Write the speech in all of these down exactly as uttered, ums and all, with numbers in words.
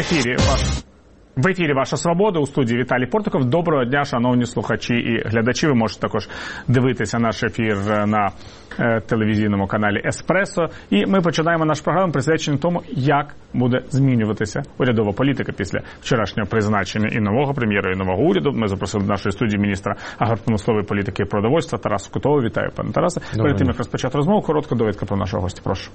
ефірі ваш... В ефірі «Ваша свобода», у студії Віталій Портников. Доброго дня, шановні слухачі і глядачі. Ви можете також дивитися наш ефір на е, телевізійному каналі «Еспресо». І ми починаємо нашу програму, присвячену тому, як буде змінюватися урядова політика після вчорашнього призначення і нового прем'єра, і нового уряду. Ми запросили до нашої студії міністра агропромислової політики і продовольства Тараса Кутового. Вітаю, пане Тарасе. Перед тим, як розпочати розмову, коротка довідка про нашого гостя. Прошу.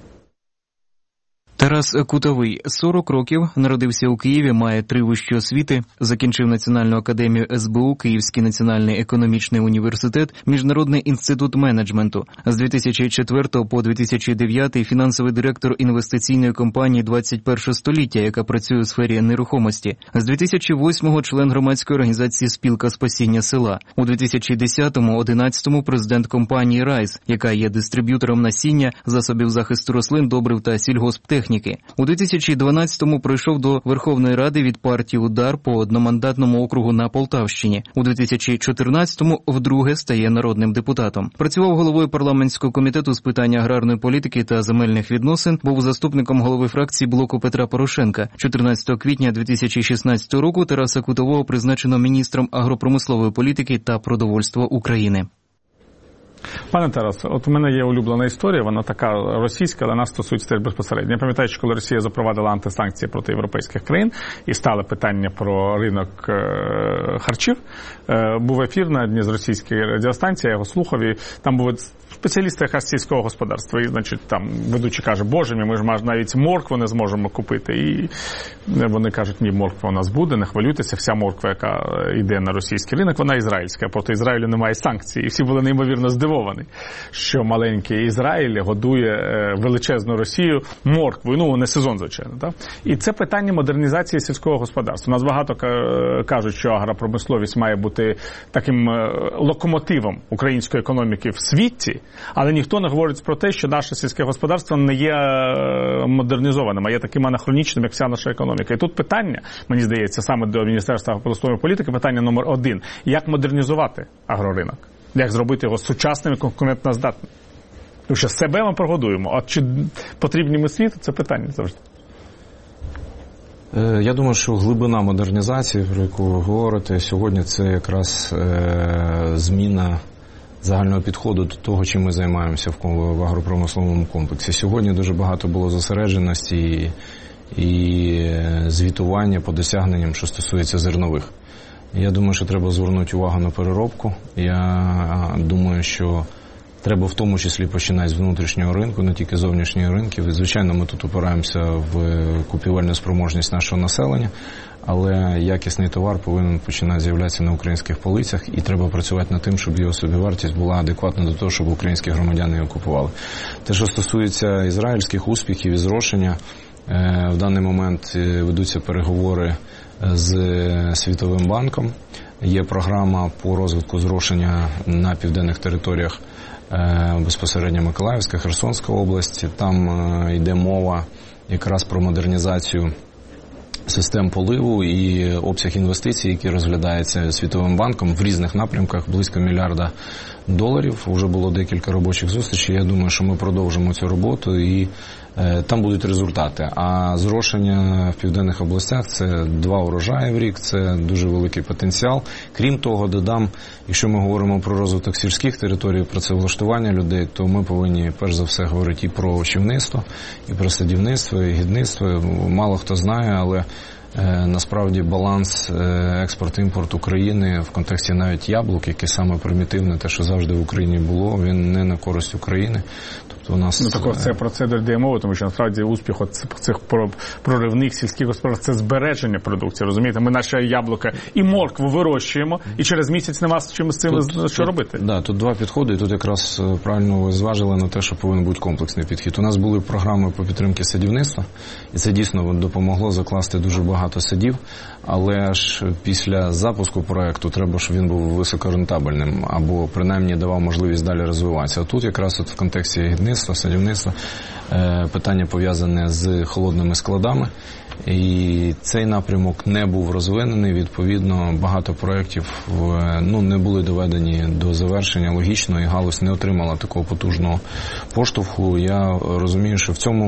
Тарас Кутовий, сорок років, народився у Києві, має три вищі освіти, закінчив Національну академію ес бе у, Київський національний економічний університет, Міжнародний інститут менеджменту. З дві тисячі четвертого по дві тисячі дев'ятий фінансовий директор інвестиційної компанії двадцять перше століття, яка працює у сфері нерухомості. З дві тисячі восьмого член громадської організації «Спілка спасіння села». У дві тисячі десятому-одинадцятому президент компанії «Райс», яка є дистриб'ютором насіння, засобів захисту рослин, добрив та сільгосптехніки. У дві тисячі дванадцятому пройшов до Верховної Ради від партії «Удар» по одномандатному округу на Полтавщині. У дві тисячі чотирнадцятому вдруге стає народним депутатом. Працював головою парламентського комітету з питань аграрної політики та земельних відносин, був заступником голови фракції блоку Петра Порошенка. чотирнадцятого квітня дві тисячі шістнадцятого року Тараса Кутового призначено міністром агропромислової політики та продовольства України. Пане Тарасе, от у мене є улюблена історія, вона така російська, але нас стосується теж безпосередньо. Я пам'ятаю, що коли Росія запровадила антисанкції проти європейських країн і стало питання про ринок е- харчів, е- був ефір на одній з російських радіостанцій, я його слухав, і там був спеціалісти якраз сільського господарства, і, значить, там ведучий каже, боже мій, ми ж навіть моркву не зможемо купити. І вони кажуть, ні, морква у нас буде, не хвилюйтеся, вся морква, яка йде на російський ринок, вона ізраїльська, а проти Ізраїлю немає санкцій. І всі були неймовірно здивовані, що маленький Ізраїль годує величезну Росію морквою, ну, не сезон, звичайно. Так? І це питання модернізації сільського господарства. У нас багато кажуть, що агропромисловість має бути таким локомотивом української економіки в світі, але ніхто не говорить про те, що наше сільське господарство не є модернізованим, а є таким анахронічним, як вся наша економіка. І тут питання, мені здається, саме до Міністерства агропромислової політики, питання номер один. Як модернізувати агроринок? Як зробити його сучасним і конкурентоздатним? Тому що себе ми прогодуємо, а чи потрібні ми світу, це питання завжди. Я думаю, що глибина модернізації, про яку ви говорите, сьогодні це якраз е, зміна загального підходу до того, чим ми займаємося в агропромисловому комплексі. Сьогодні дуже багато було зосередженості і, і звітування по досягненням, що стосується зернових. Я думаю, що треба звернути увагу на переробку. Я думаю, що треба в тому числі починати з внутрішнього ринку, не тільки зовнішніх ринків. І, звичайно, ми тут опираємося в купівельну спроможність нашого населення, але якісний товар повинен починати з'являтися на українських полицях, і треба працювати над тим, щоб його собівартість була адекватна до того, щоб українські громадяни його купували. Те, що стосується ізраїльських успіхів і зрошення, в даний момент ведуться переговори з Світовим банком. Є програма по розвитку зрошення на південних територіях, безпосередньо Миколаївська, Херсонська область. Там йде мова якраз про модернізацію систем поливу і обсяг інвестицій, які розглядаються Світовим банком в різних напрямках, близько мільярда доларів. Уже було декілька робочих зустрічей. Я думаю, що ми продовжимо цю роботу і е, там будуть результати. А зрошення в південних областях – це два урожаї в рік, це дуже великий потенціал. Крім того, додам, якщо ми говоримо про розвиток сільських територій, про працевлаштування людей, то ми повинні перш за все говорити і про овочівництво, і про садівництво, і гідництво. Мало хто знає, але насправді баланс експорт-імпорт України в контексті навіть яблук, яке саме примітивне, те, що завжди в Україні було, він не на користь України. Тобто у нас... Ну, так це про це йде мова, тому що насправді успіх цих проривних сільських господарств – це збереження продукції, розумієте? Ми наші яблука і моркву вирощуємо, і через місяць нема з чим з цим тут, що робити. Так, да, тут два підходи, і тут якраз правильно ви зважили на те, що повинен бути комплексний підхід. У нас були програми по підтримці садівництва, і це дійсно допомогло закласти дуже багато садів, але ж після запуску проекту треба, щоб він був високорентабельним, або принаймні давав можливість далі розвиватися. А тут якраз от в контексті гідництва, садівництва питання пов'язане з холодними складами, і цей напрямок не був розвинений, відповідно, багато проєктів ну, не були доведені до завершення логічно, і галузь не отримала такого потужного поштовху. Я розумію, що в цьому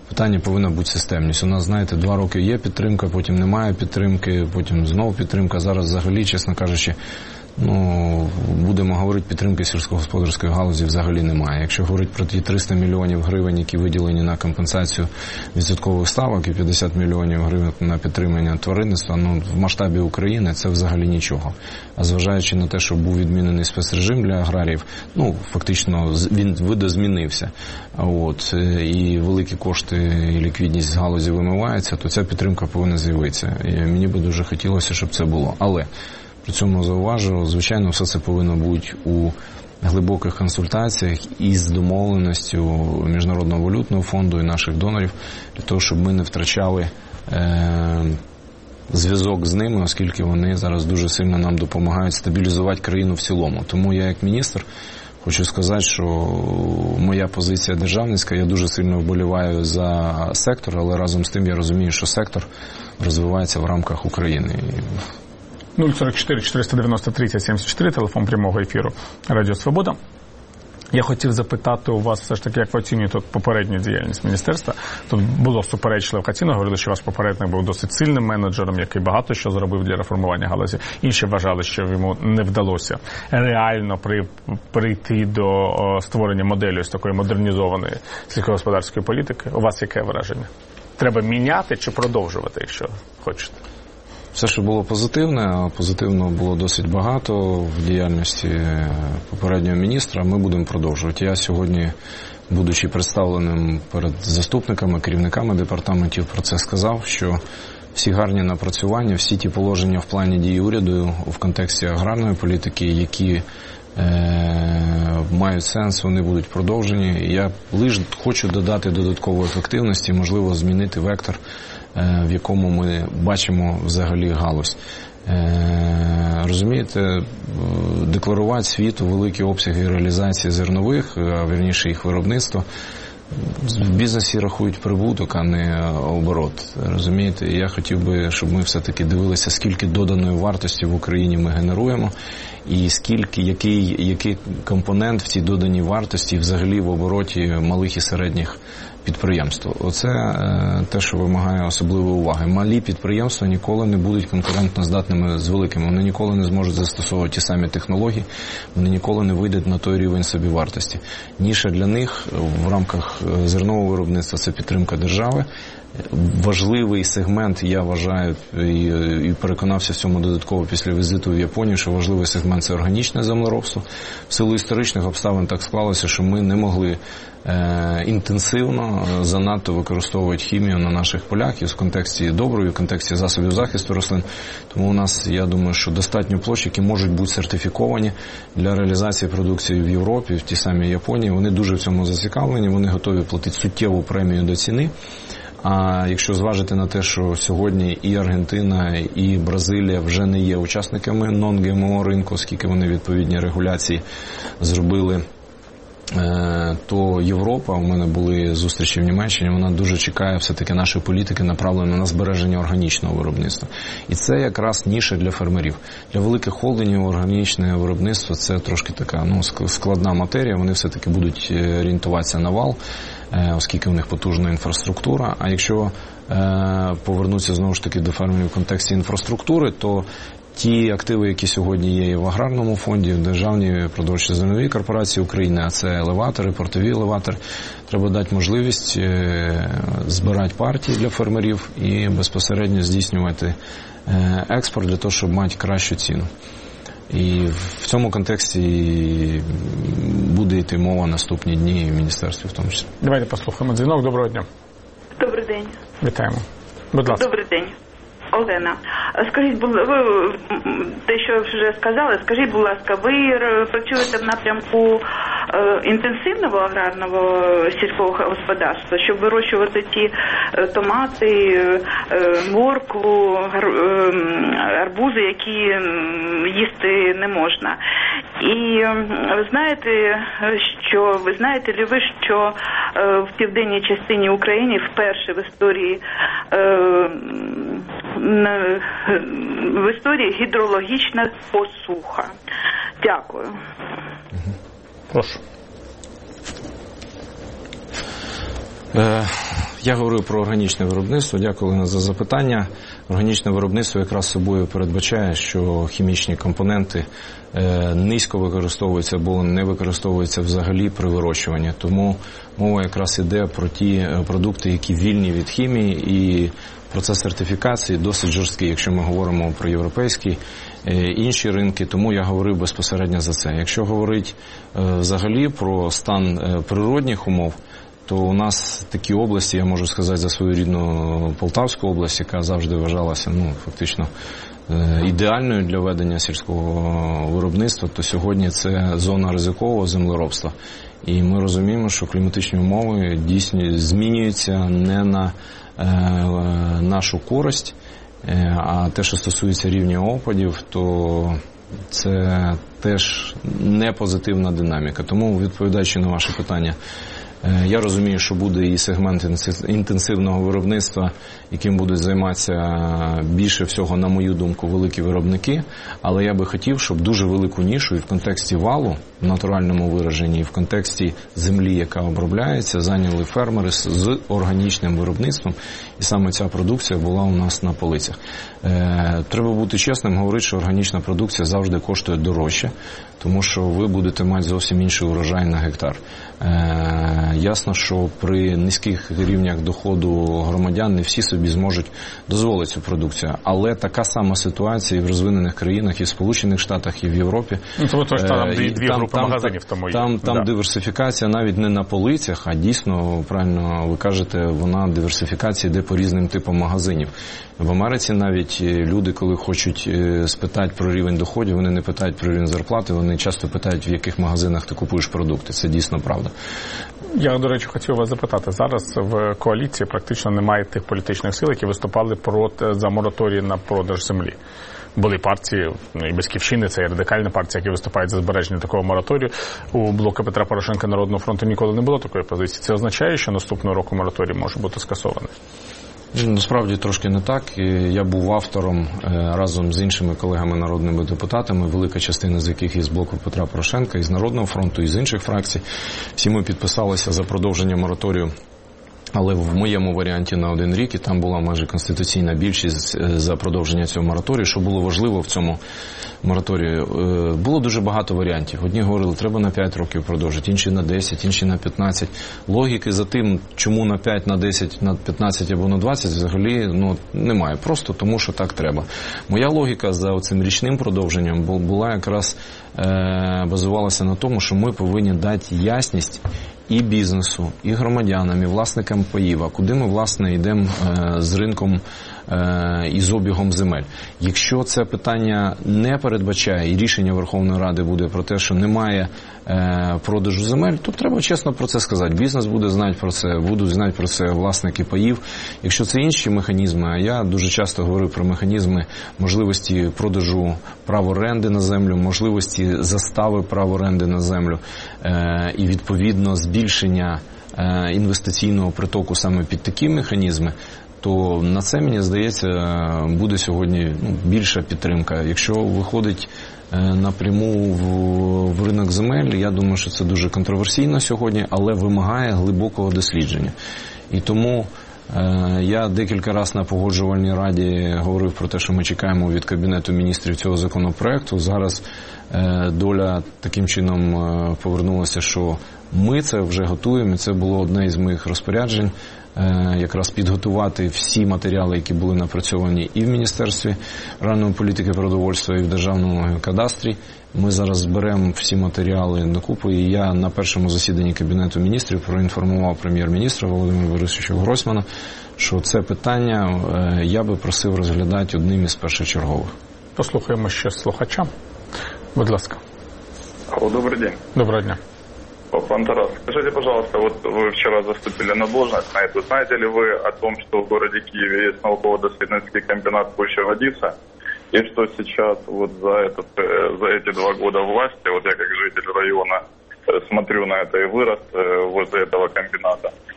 питання повинна бути системність. У нас, знаєте, два роки є підтримка, потім немає підтримки, потім знову підтримка. Зараз взагалі, чесно кажучи, ну, будемо говорити, підтримки сільськогосподарської галузі взагалі немає. Якщо говорити про ті триста мільйонів гривень, які виділені на компенсацію відсоткових ставок і п'ятдесят мільйонів гривень на підтримання тваринництва, ну, в масштабі України це взагалі нічого. А зважаючи на те, що був відмінений спецрежим для аграріїв, ну, фактично він видозмінився, от, і великі кошти і ліквідність з галузі вимиваються, то ця підтримка повинна з'явитися. І мені би дуже хотілося, щоб це було. Але при цьому зауважу, звичайно, все це повинно бути у глибоких консультаціях із домовленістю Міжнародного валютного фонду і наших донорів, для того, щоб ми не втрачали е- зв'язок з ними, оскільки вони зараз дуже сильно нам допомагають стабілізувати країну в цілому. Тому я, як міністр, хочу сказати, що моя позиція державницька, я дуже сильно вболіваю за сектор, але разом з тим я розумію, що сектор розвивається в рамках України. нуль сорок чотири чотириста дев'яносто тридцять сімдесят чотири, телефон прямого ефіру Радіо Свобода. Я хотів запитати у вас все ж таки, як ви оцінюєте попередню діяльність міністерства. Тут було суперечливо оцінено, говорили, що ваш попередник був досить сильним менеджером, який багато що зробив для реформування галузі. Інші вважали, що йому не вдалося реально при, прийти до створення моделі ось такої модернізованої сільськогосподарської політики. У вас яке враження? Треба міняти чи продовжувати, якщо хочете? Все, що було позитивне, а позитивного було досить багато в діяльності попереднього міністра, ми будемо продовжувати. Я сьогодні, будучи представленим перед заступниками, керівниками департаментів, про це сказав, що всі гарні напрацювання, всі ті положення в плані дії уряду в контексті аграрної політики, які е, мають сенс, вони будуть продовжені. Я лише хочу додати додаткової ефективності, можливо, змінити вектор, в якому ми бачимо взагалі галузь. Розумієте, декларувати світу великі обсяги реалізації зернових, а вірніше їх виробництво, в бізнесі рахують прибуток, а не оборот. Розумієте, я хотів би, щоб ми все-таки дивилися, скільки доданої вартості в Україні ми генеруємо, і скільки, який, який компонент в цій доданій вартості взагалі в обороті малих і середніх підприємств. Оце е, те, що вимагає особливої уваги. Малі підприємства ніколи не будуть конкурентно здатними з великими. Вони ніколи не зможуть застосовувати ті самі технології, вони ніколи не вийдуть на той рівень собівартості. Ніша для них в рамках зернового виробництва – це підтримка держави. Важливий сегмент, я вважаю, і, і переконався в цьому додатково після візиту в Японію, що важливий сегмент – це органічне землеробство. В силу історичних обставин так склалося, що ми не могли е, інтенсивно занадто використовувати хімію на наших полях і в контексті доброї, в контексті засобів захисту рослин. Тому у нас, я думаю, що достатньо площ, які можуть бути сертифіковані для реалізації продукції в Європі, в тій самій Японії. Вони дуже в цьому зацікавлені, вони готові платити суттєву премію до ціни. А якщо зважити на те, що сьогодні і Аргентина, і Бразилія вже не є учасниками нон-ГМО ринку, оскільки вони відповідні регуляції зробили, то Європа, у мене були зустрічі в Німеччині, вона дуже чекає все-таки нашої політики, направленої на збереження органічного виробництва. І це якраз ніша для фермерів. Для великих холдингів органічне виробництво – це трошки така ну, складна матерія, вони все-таки будуть орієнтуватися на вал, оскільки у них потужна інфраструктура. А якщо е, повернутися знову ж таки до фермерів в контексті інфраструктури, то ті активи, які сьогодні є і в аграрному фонді, в Державній продовольчо-зерновій корпорації України, а це елеватори, портові елеватори, треба дати можливість е, збирати партії для фермерів і безпосередньо здійснювати е, експорт для того, щоб мати кращу ціну. І в цьому контексті буде йти мова наступні дні в міністерстві в тому числі. Давайте послухаємо дзвінок. Доброго дня. Добрий день. Вітаємо. Будь ласка. Добрий день. Олена, скажіть, ви те, що вже сказали, скажіть, будь ласка, ви працюєте в напрямку інтенсивного аграрного сільського господарства, щоб вирощувати ті томати, моркву, арбузи, які їсти не можна. І ви знаєте, що ви знаєте ли ви, що в південній частині України вперше в історії в історії гідрологічна посуха. Дякую. Прошу. Е, Я говорив про органічне виробництво. Дякую, Олена, за запитання. Органічне виробництво якраз собою передбачає, що хімічні компоненти низько використовуються або не використовуються взагалі при вирощуванні. Тому мова якраз іде про ті продукти, які вільні від хімії, і процес сертифікації досить жорсткий, якщо ми говоримо про європейські інші ринки, тому я говорив безпосередньо за це. Якщо говорити взагалі про стан природних умов, то у нас такі області, я можу сказати за свою рідну Полтавську область, яка завжди вважалася, ну, фактично ідеальною для ведення сільського виробництва, то сьогодні це зона ризикового землеробства. І ми розуміємо, що кліматичні умови дійсно змінюються не на е, нашу користь, е, а те, що стосується рівня опадів, то це теж не позитивна динаміка. Тому, відповідаючи на ваше питання, я розумію, що буде і сегмент інтенсивного виробництва, яким будуть займатися більше всього, на мою думку, великі виробники. Але я би хотів, щоб дуже велику нішу і в контексті валу, в натуральному вираженні, і в контексті землі, яка обробляється, зайняли фермери з органічним виробництвом. І саме ця продукція була у нас на полицях. Треба бути чесним, говорити, що органічна продукція завжди коштує дорожче, тому що ви будете мати зовсім інший урожай на гектар. Ясно, що при низьких рівнях доходу громадян не всі собі зможуть дозволити цю продукцію. Але така сама ситуація і в розвинених країнах, і в Сполучених Штатах, і в Європі. Ну, тому що там дві, дві там, групи там, магазинів тому є. Там, там да. диверсифікація навіть не на полицях, а дійсно, правильно ви кажете, вона диверсифікація йде по різним типам магазинів. В Америці навіть люди, коли хочуть спитати про рівень доходів, вони не питають про рівень зарплати, вони часто питають, в яких магазинах ти купуєш продукти. Це дійсно правда. Я, до речі, хотів вас запитати. Зараз в коаліції практично немає тих політичних сил, які виступали проти, за мораторій на продаж землі. Були партії, ну, і Батьківщини, це і радикальна партія, які виступають за збереження такого мораторію. У блоку Петра Порошенка Народного фронту ніколи не було такої позиції. Це означає, що наступного року мораторій може бути скасований? Насправді трошки не так. Я був автором разом з іншими колегами народними депутатами, велика частина з яких із блоку Петра Порошенка, із Народного фронту, із інших фракцій. Всі ми підписалися за продовження мораторію, але в моєму варіанті на один рік, і там була майже конституційна більшість за продовження цього мораторію. Що було важливо в цьому мораторію? Було дуже багато варіантів. Одні говорили, треба на п'ять років продовжити, інші на десять, інші на п'ятнадцять. Логіки за тим, чому на п'ять, на десять, на п'ятнадцять або на двадцять, взагалі ну, немає. Просто тому, що так треба. Моя логіка за цим річним продовженням була якраз е, базувалася на тому, що ми повинні дати ясність і бізнесу, і громадянам, і власникам паїв, а куди ми, власне, йдемо е, з ринком е, і з обігом земель. Якщо це питання не передбачає, і рішення Верховної Ради буде про те, що немає е, продажу земель, то треба чесно про це сказати. Бізнес буде знати про це, будуть знати про це власники паїв. Якщо це інші механізми, а я дуже часто говорю про механізми можливості продажу прав оренди на землю, можливості застави прав оренди на землю е, і, відповідно, збільшення е, інвестиційного притоку саме під такі механізми, то на це, мені здається, буде сьогодні ну, більша підтримка. Якщо виходить е, напряму в, в ринок земель, я думаю, що це дуже контроверсійно сьогодні, але вимагає глибокого дослідження. І тому е, я декілька разів на погоджувальній раді говорив про те, що ми чекаємо від Кабінету міністрів цього законопроекту. Зараз е, доля таким чином е, повернулася, що ми це вже готуємо, і це було одне із моїх розпоряджень, якраз підготувати всі матеріали, які були напрацьовані і в Міністерстві аграрної політики, продовольства, і в Державному кадастрі. Ми зараз зберемо всі матеріали докупи, і я на першому засіданні Кабінету міністрів проінформував прем'єр-міністра Володимира Борисовича Гройсмана, що це питання я би просив розглядати одним із першочергових. Послухаємо ще слухача. Будь ласка. Алло, добрый день. Доброго дня. Пан Тарас, скажите, пожалуйста, вот вы вчера заступили на должность на эту. Знаете ли вы о том, что в городе Киеве есть науково-доследницкий комбинат «Пуща водица», и что сейчас вот за, этот, за эти два года власти, вот я как житель района смотрю на это и вырос возле этого комбината,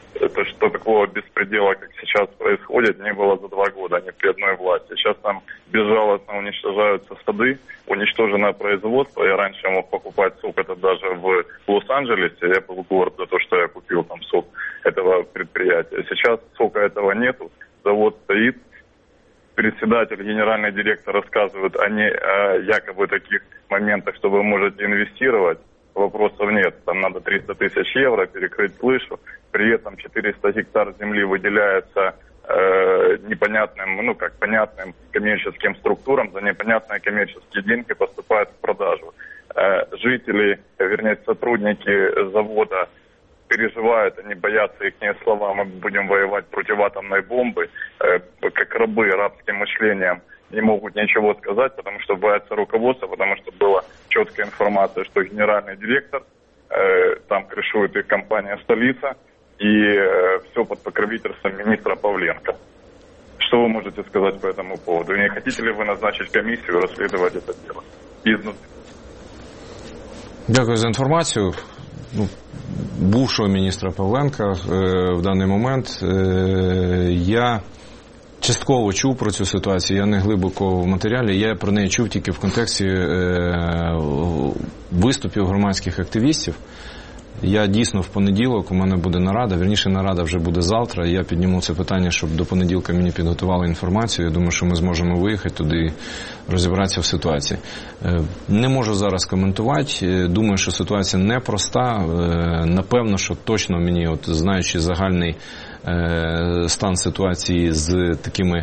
то, что такого беспредела, как сейчас происходит, не было за два года, ни при одной власти. Сейчас там безжалостно уничтожаются сады, уничтожено производство. Я раньше мог покупать сок, это даже в Лос-Анджелесе. Я был горд за то, что я купил там сок этого предприятия. Сейчас сока этого нету, завод стоит. Председатель, генеральный директор рассказывают о, не, о якобы таких моментах, что вы можете инвестировать. Вопросов нет. Там надо триста тысяч евро перекрыть крышу. При этом четыреста гектар земли выделяется э, непонятным, ну как понятным коммерческим структурам, за непонятные коммерческие деньги поступают в продажу. Э, жители, вернее сотрудники завода переживают, они боятся, их слова, мы будем воевать против атомной бомбы, э, как рабы рабским мышлением. Не могут ничего сказать, потому что боятся руководства, потому что была четкая информация, что генеральный директор, э, там крышует их компания «Столица», и э, все под покровительством министра Павленко. Что вы можете сказать по этому поводу? Не хотите ли вы назначить комиссию и расследовать это дело изнутри? Дякую за інформацію. Ну, бувшого міністра Павленка е, в даний момент е, я частково чув про цю ситуацію, я не глибоко в матеріалі, я про неї чув тільки в контексті е, виступів громадських активістів. Я дійсно в понеділок, у мене буде нарада, вірніше нарада вже буде завтра, я підніму це питання, щоб до понеділка мені підготували інформацію, я думаю, що ми зможемо виїхати туди і розібратися в ситуації. Не можу зараз коментувати, думаю, що ситуація непроста, напевно, що точно мені, от знаючи загальний стан ситуації з такими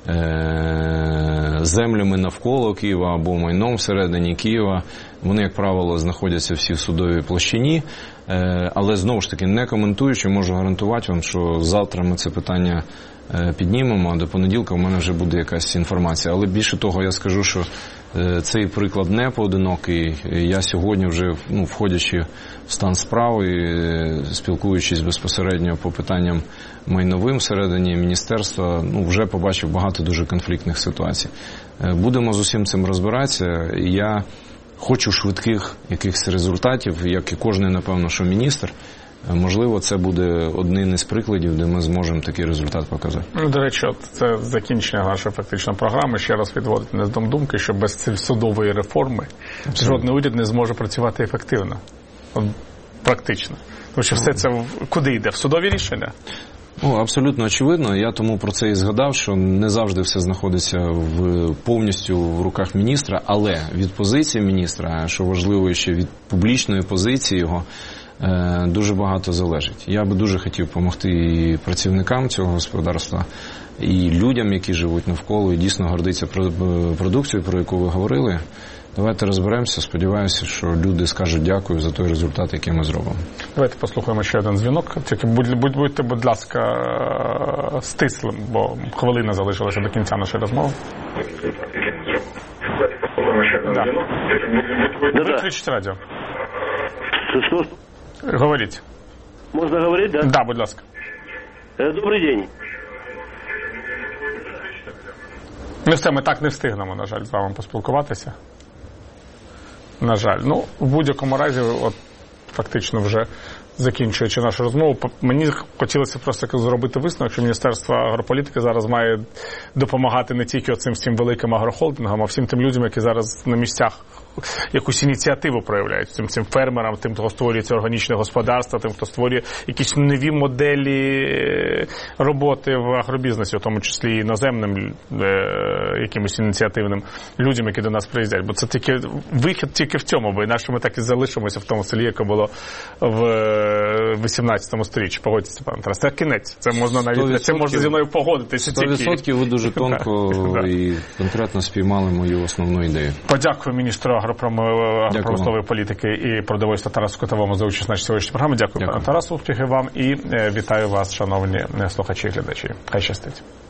землями навколо Києва або майном всередині Києва, вони, як правило, знаходяться всі в судовій площині, але, знову ж таки, не коментуючи, можу гарантувати вам, що завтра ми це питання піднімемо, а до понеділка в мене вже буде якась інформація. Але більше того, я скажу, що цей приклад не поодинокий. Я сьогодні вже, ну, входячи в стан справи, спілкуючись безпосередньо по питанням майновим всередині міністерства, ну, вже побачив багато дуже конфліктних ситуацій. Будемо з усім цим розбиратися. Я хочу швидких якихось результатів, як і кожен, напевно, що міністр. Можливо, це буде одним із прикладів, де ми зможемо такий результат показати. До речі, от це закінчення нашої фактично програми. Ще раз відводить мене з думки, що без судової реформи жодний уряд не зможе працювати ефективно. От, практично. Тому що все це куди йде? В судові рішення? Ну, абсолютно очевидно. Я тому про це і згадав, що не завжди все знаходиться в, повністю в руках міністра, але від позиції міністра, що важливо ще від публічної позиції його, дуже багато залежить. Я би дуже хотів допомогти і працівникам цього господарства, і людям, які живуть навколо, і дійсно гордиться продукцією, про яку ви говорили. Давайте розберемося. Сподіваюся, що люди скажуть дякую за той результат, який ми зробимо. Давайте послухаємо ще один дзвінок. Тільки будь, будь, будьте, будь ласка, стислим, бо хвилина залишилася до кінця нашої розмови. Да. Виключіть радіо. Что? Говоріть. Можно говорить, да? Да, будь ласка. Добрий день. Ну все, ми так не встигнемо, на жаль, з вами поспілкуватися. На жаль. Ну, в будь-якому разі, от фактично вже закінчуючи нашу розмову, мені хотілося просто зробити висновок, що Міністерство агрополітики зараз має допомагати не тільки оцим всім великим агрохолдингам, а всім тим людям, які зараз на місцях якусь ініціативу проявляють, цим, цим фермерам, тим, хто створює ці органічне господарства, тим, хто створює якісь нові моделі роботи в агробізнесі, в тому числі і іноземним е, якимось ініціативним людям, які до нас приїздять. Бо це тільки вихід тільки в цьому, бо інакше ми так і залишимося в тому селі, яке було в вісімнадцятому сторіччі. Погодьтеся, пане Тарас. Це кінець. Це можна навіть це можна зі мною погодитися. сто відсотків ви дуже тонко і конкретно спіймали мою основну ідею. Подякую міністру агропромислової політики і продовольства Тарасу Котовому за участь в нашій сьогоднішній програмі. Дякую, Дякую. пане Тарасу. Успіхів вам і вітаю вас, шановні слухачі і глядачі. Хай щастить.